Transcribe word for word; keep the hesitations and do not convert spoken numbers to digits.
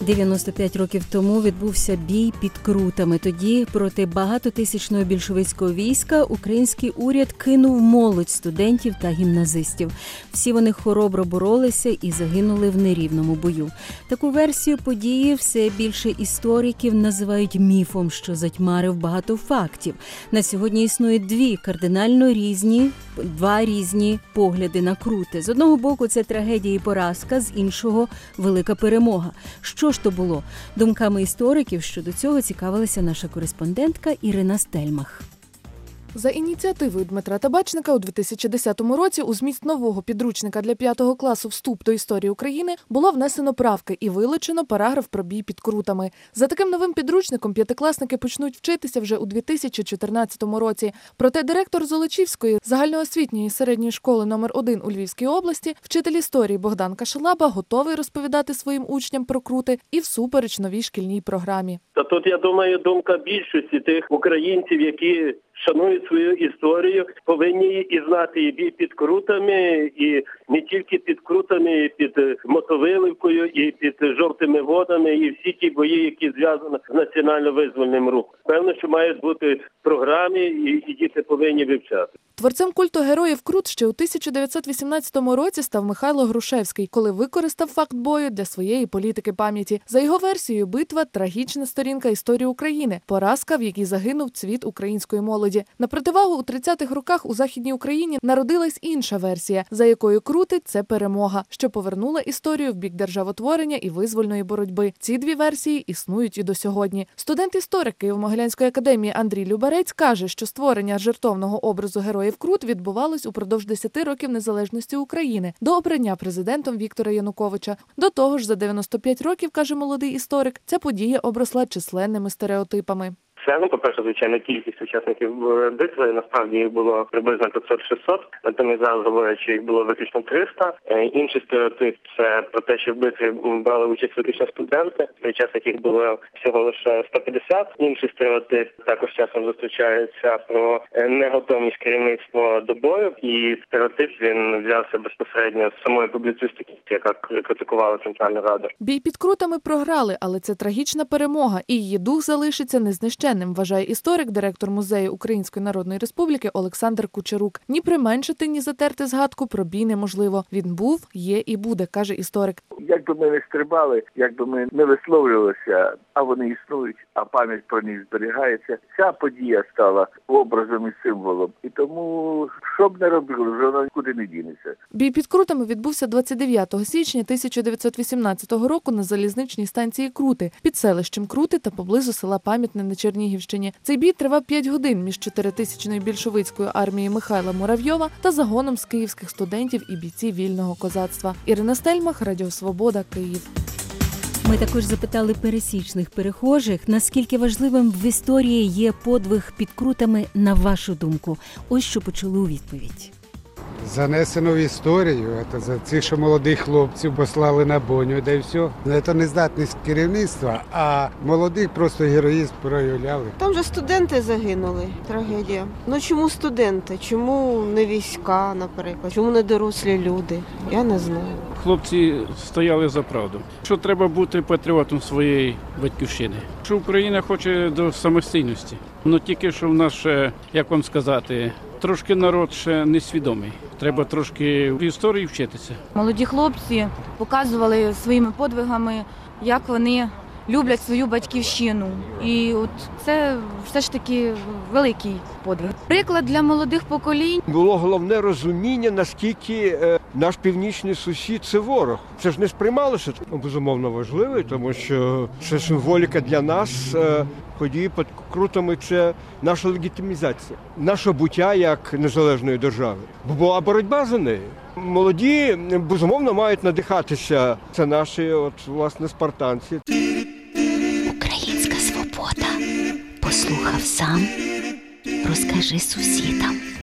дев'яносто п'ять років тому відбувся бій під Крутами. Тоді проти багатотисячного більшовицького війська український уряд кинув молодь студентів та гімназистів. Всі вони хоробро боролися і загинули в нерівному бою. Таку версію події все більше істориків називають міфом, що затьмарив багато фактів. На сьогодні існує дві кардинально різні, два різні погляди на Крути. З одного боку це трагедія і поразка, з іншого – велика перемога. Що ж то було? Думками істориків щодо цього цікавилася наша кореспондентка Ірина Стельмах. За ініціативою Дмитра Табачника у дві тисячі десятому році у зміст нового підручника для п'ятого класу «Вступ до історії України» було внесено правки і вилучено параграф про бій під Крутами. За таким новим підручником п'ятикласники почнуть вчитися вже у дві тисячі чотирнадцятому році. Проте директор Золочівської загальноосвітньої середньої школи номер один у Львівській області, вчитель історії Богдан Кашелаба, готовий розповідати своїм учням про Крути і всупереч новій шкільній програмі. Та тут, я думаю, думка більшості тих українців, які шанують свою історію, повинні і знати і бій під Крутами, і не тільки під Крутами, і під Мотовиливкою, і під Жовтими водами, і всі ті бої, які зв'язані з національно-визвольним рухом. Певно, що мають бути в програмі, і, і діти повинні вивчати. Творцем культу героїв Крут ще у тисяча дев'ятсот вісімнадцятому році став Михайло Грушевський, коли використав факт бою для своєї політики пам'яті. За його версією, битва – трагічна сторінка історії України, поразка, в якій загинув цвіт української молоді. На противагу у тридцятих роках у Західній Україні народилась інша версія, за якою Крути – це перемога, що повернула історію в бік державотворення і визвольної боротьби. Ці дві версії існують і до сьогодні. Студент-історик Києво-Могилянської академії Андрій Любарець каже, що створення жертовного образу героїв Крут відбувалось упродовж десяти років незалежності України до обрання президентом Віктора Януковича. До того ж, за дев'яносто п'ять років, каже молодий історик, ця подія обросла численними стереотипами. Це, ну, по-перше, звичайно, кількість учасників битви, насправді їх було приблизно п'ятсот-шістсот, натомість зараз говорять, що їх було виключно триста. Інший стереотип – це про те, що в битві брали участь виключно студенти, при час яких було всього лише сто п'ятдесят. Інший стереотип також часом зустрічається про неготовність керівництва до бою, і стереотип він взявся безпосередньо з самої публіцистики, яка критикувала Центральну Раду. Бій під Крутами програли, але це трагічна перемога, і її дух залишиться незнищенним, вважає історик, директор Музею Української Народної Республіки Олександр Кучерук. Ні применшити, ні затерти згадку про бій неможливо. Він був, є і буде, каже історик. Як би ми не стрибали, як би ми не висловлювалися, а вони існують, а пам'ять про них зберігається, ця подія стала образом і символом. І тому, що б не робили, вже вона нікуди не дінеться. Бій під Крутами відбувся двадцять дев'ятого січня тисяча дев'ятсот вісімнадцятого року на залізничній станції Крути, під селищем Крути та поблизу села Пам'ятне на Чернігівщині. Цей бій тривав п'ять годин між чотиритисячною більшовицькою армією Михайла Муравйова та загоном з київських студентів і бійців вільного козацтва. Ірина Стельмах, Радіо Свобода, Київ. Ми також запитали пересічних перехожих, наскільки важливим в історії є подвиг під Крутами, на вашу думку. Ось що почули у відповідь. Занесено в історію, це за цих, що молодих хлопців послали на бойню, де й все. Це не здатність керівництва, а молодих просто героїзм проявляли. Там же студенти загинули, трагедія. Ну чому студенти? Чому не війська, наприклад? Чому не дорослі люди? Я не знаю. Хлопці стояли за правду, що треба бути патріотом своєї батьківщини, що Україна хоче до самостійності. Ну тільки що в нас ще, як вам сказати, трошки народ ще несвідомий. Треба трошки в історії вчитися. Молоді хлопці показували своїми подвигами, як вони люблять свою батьківщину. І от це все ж таки великий подвиг. Приклад для молодих поколінь. Було головне розуміння, наскільки е, наш північний сусід – це ворог. Це ж не сприймалося, безумовно важливо, тому що це символіка для нас. Е, Події під Крутами – це наша легітимізація, наше буття як незалежної держави. Бо була боротьба за нею. Молоді, безумовно, мають надихатися. Це наші, от, власне, спартанці. Українська свобода. Послухав сам, розкажи сусідам.